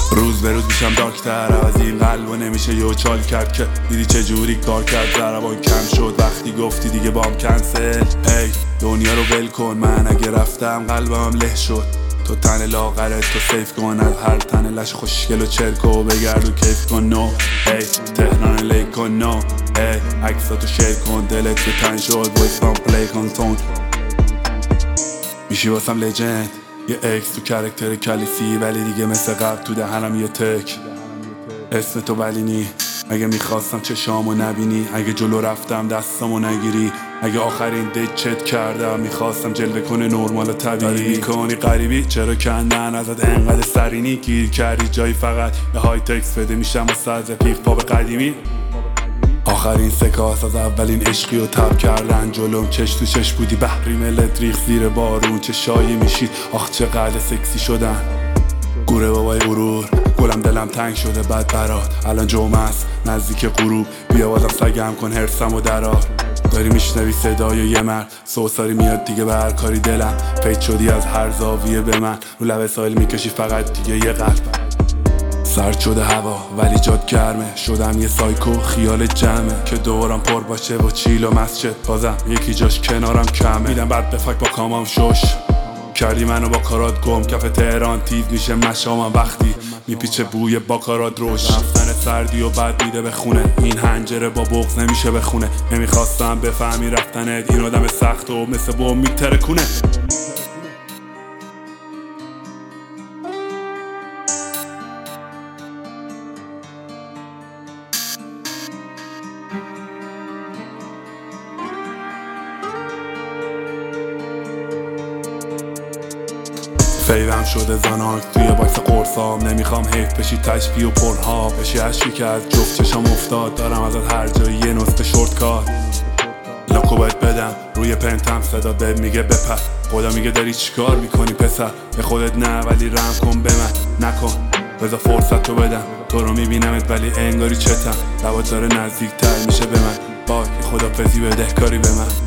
روز به روز میشم دارکتر، از این قلب و نمیشه یو چال کرد که دیدی چه جوری کار کرد. ضربان کم شد وقتی گفتی دیگه بام کنسل. هی دنیا رو ول کن، من اگه رفتم قلبم له شد. تو تن لاغرت تو سیف کن از هر تن لش خوشگل و چرکو بگرد و کیف کن. نو هی تهران لیک کن. نو هی عکساتو شیر کن، دلت به تن شد وایسام پلی کن تون. میشی واسم لجند، یه اکس تو کرکتر کلیسی، ولی دیگه مثل قبل تو دهنم یه تک. اسم تو ولی نی، اگه میخواستم چشامو نبینی، اگه جلو رفتم دستامو نگیری، اگه آخرین دیت چت کردم میخواستم جلوه کنه نرمال و طبیعی. میکنی غریبی چرا کندن ازت انقدر سرینی، گیر کردی جایی فقط یه های تکس بده میشم واسه از پیق پا به قدیمی. آخرین سکاس از اولین عشقی و تب کردن جلوم، چش تو چش بودی بحری ملت ریخ زیر بارون، چه شایی میشید آخ چقدر سکسی شدن. گوره بابای غرور گلم دلم تنگ شده بد برات، الان جمعه است نزدیک غروب، بیا بازم سگم کن هرسم و درار. داری میشنوی صدای یه مرد، سوساری میاد دیگه به هر کاری دلم، پیچ شدی از هر زاویه به من، رو لب سایل میکشی فقط دیگه یه قلب. سرد شده هوا ولی جاد گرمه، شدم یه سایکو خیال جمعه، که دورم پر باشه با چیل و مسجد، بازم یکی جاش کنارم کمه. میدم بعد بفک با کامام شش کردی منو با کارات گم، کف تهران تیز میشه مشامم وقتی میپیچه بوی باکارات روش. رفتن سردی و بعد میده به خونه، این حنجره با بغض نمیشه بخونه. نمیخواستم بفهمی رفتنت این آدم سخت و مثل بوم میترکونه. فیوم شده زناک توی باکس قرصام، نمیخوام حیف بشی تشبیه و پرها بشی عشقی که از جفت چشم افتاد. دارم ازت هر جایی یه نسخه شورت کار لاکو باید بدم روی پنتم، صدا بد میگه بپر، خدا میگه داری چیکار میکنی پسر، به خودت نه ولی رحم کن به من نکن، بذار فرصت تو بدم. تو رو میبینمت ولی انگاری چتم، لبات داره نزدیک تر میشه به من، وای خدافظی بده کاری به من.